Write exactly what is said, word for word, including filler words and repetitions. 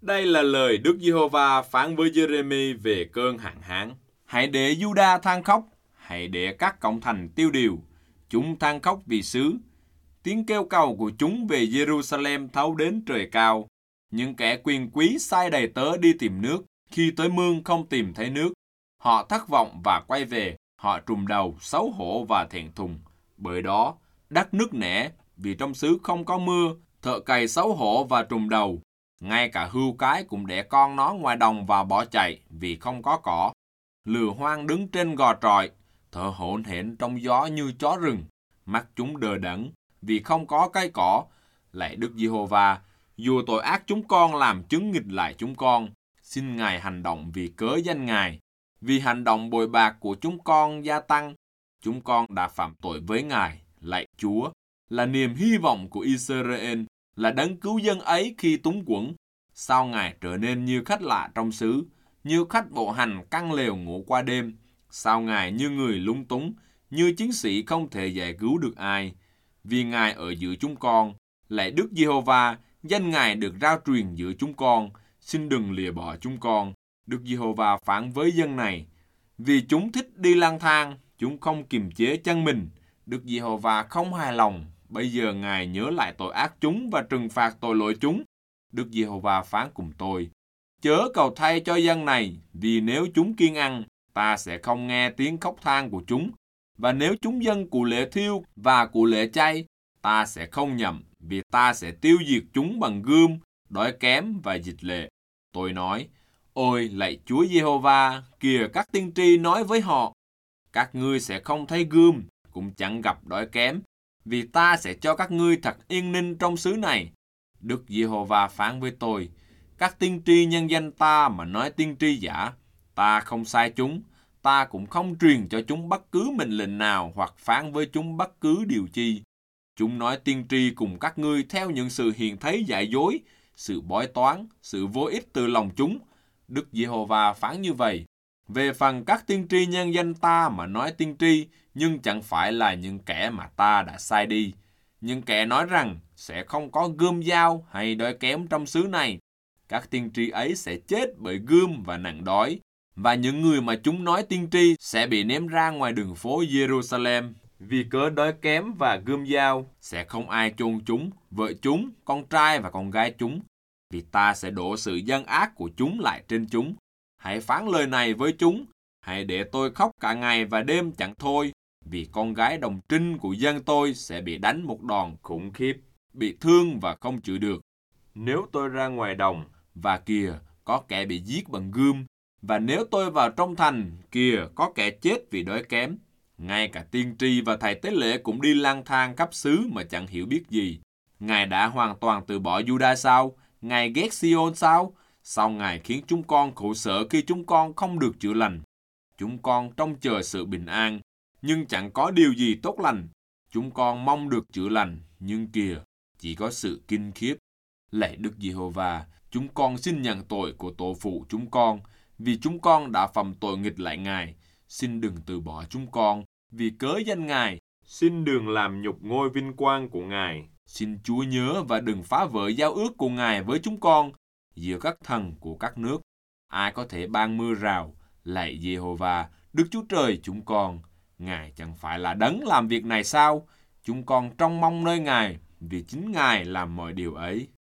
Đây là lời Đức Giê-hô-va phán với Giê-rê-mi về cơn hạn hán. Hãy để Giu-đa than khóc, hãy để các cộng thành tiêu điều. Chúng than khóc vì xứ. Tiếng kêu cầu của chúng về Giê-ru-sa-lem thấu đến trời cao. Những kẻ quyền quý sai đầy tớ đi tìm nước, khi tới mương không tìm thấy nước. Họ thất vọng và quay về, họ trùm đầu, xấu hổ và thẹn thùng. Bởi đó, đất nứt nẻ, vì trong xứ không có mưa, thợ cày xấu hổ và trùm đầu. Ngay cả hươu cái cũng đẻ con nó ngoài đồng và bỏ chạy, vì không có cỏ. Lừa hoang đứng trên gò trọi, thở hổn hển trong gió như chó rừng. Mắt chúng đờ đẫn, vì không có cây cỏ. Lạy Đức Giê-hô-va, dù tội ác chúng con làm chứng nghịch lại chúng con, xin Ngài hành động vì cớ danh Ngài. Vì hành động bội bạc của chúng con gia tăng, chúng con đã phạm tội với Ngài. Lạy Chúa, là niềm hy vọng của Israel, là đấng cứu dân ấy khi túng quẫn. Sao Ngài trở nên như khách lạ trong xứ, như khách bộ hành căn lều ngủ qua đêm? Sao Ngài như người lung túng, như chiến sĩ không thể giải cứu được ai? Vì Ngài ở giữa chúng con, lạy Đức Giê-hô-va, danh Ngài được rao truyền giữa chúng con, xin đừng lìa bỏ chúng con. Đức Giê-hô-va phán với dân này, vì chúng thích đi lang thang, chúng không kiềm chế chân mình. Đức Giê-hô-va không hài lòng, bây giờ Ngài nhớ lại tội ác chúng và trừng phạt tội lỗi chúng. Đức Giê-hô-va phán cùng tôi, chớ cầu thay cho dân này, vì nếu chúng kiêng ăn, ta sẽ không nghe tiếng khóc than của chúng. Và nếu chúng dâng của lễ thiêu và của lễ chay, ta sẽ không nhậm, vì ta sẽ tiêu diệt chúng bằng gươm, đói kém và dịch lệ. Tôi nói, ôi lạy Chúa Giê-hô-va, kìa các tiên tri nói với họ, các ngươi sẽ không thấy gươm, cũng chẳng gặp đói kém, vì ta sẽ cho các ngươi thật yên ninh trong xứ này. Đức Giê-hô-va phán với tôi, các tiên tri nhân danh ta mà nói tiên tri giả, ta không sai chúng, ta cũng không truyền cho chúng bất cứ mệnh lệnh nào hoặc phán với chúng bất cứ điều chi. Chúng nói tiên tri cùng các ngươi theo những sự hiền thấy dại dối, sự bói toán, sự vô ích từ lòng chúng. Đức Giê-hô-va phán như vậy. Về phần các tiên tri nhân danh ta mà nói tiên tri, nhưng chẳng phải là những kẻ mà ta đã sai đi. Những kẻ nói rằng sẽ không có gươm dao hay đói kém trong xứ này. Các tiên tri ấy sẽ chết bởi gươm và nạn đói. Và những người mà chúng nói tiên tri sẽ bị ném ra ngoài đường phố Jerusalem. Vì cớ đói kém và gươm dao sẽ không ai chôn chúng, vợ chúng, con trai và con gái chúng. Vì ta sẽ đổ sự gian ác của chúng lại trên chúng. Hãy phán lời này với chúng. Hãy để tôi khóc cả ngày và đêm chẳng thôi. Vì con gái đồng trinh của dân tôi sẽ bị đánh một đòn khủng khiếp, bị thương và không chịu được. Nếu tôi ra ngoài đồng, và kìa, có kẻ bị giết bằng gươm, và nếu tôi vào trong thành, kìa, có kẻ chết vì đói kém. Ngay cả tiên tri và thầy tế lễ cũng đi lang thang khắp xứ mà chẳng hiểu biết gì. Ngài đã hoàn toàn từ bỏ Juda sao? Ngài ghét Sion sao? Sao Ngài khiến chúng con khổ sở khi chúng con không được chữa lành? Chúng con trông chờ sự bình an, nhưng chẳng có điều gì tốt lành. Chúng con mong được chữa lành, nhưng kìa, chỉ có sự kinh khiếp. Lạy Đức Giê-hô-va, chúng con xin nhận tội của tổ phụ chúng con, vì chúng con đã phạm tội nghịch lại Ngài. Xin đừng từ bỏ chúng con, vì cớ danh Ngài. Xin đừng làm nhục ngôi vinh quang của Ngài. Xin Chúa nhớ và đừng phá vỡ giao ước của Ngài với chúng con, giữa các thần của các nước. Ai có thể ban mưa rào? Lạy Giê-hô-va, Đức Chúa Trời chúng con. Ngài chẳng phải là đấng làm việc này sao? Chúng con trông mong nơi Ngài, vì chính Ngài làm mọi điều ấy.